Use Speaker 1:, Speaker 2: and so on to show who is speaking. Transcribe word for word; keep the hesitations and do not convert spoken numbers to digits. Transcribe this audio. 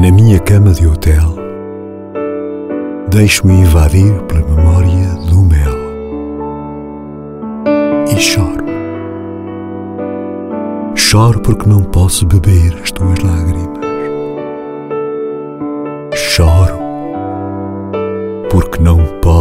Speaker 1: Na minha cama de hotel, deixo-me invadir pela memória do mel e choro. Choro porque não posso beber as tuas lágrimas. Choro porque não posso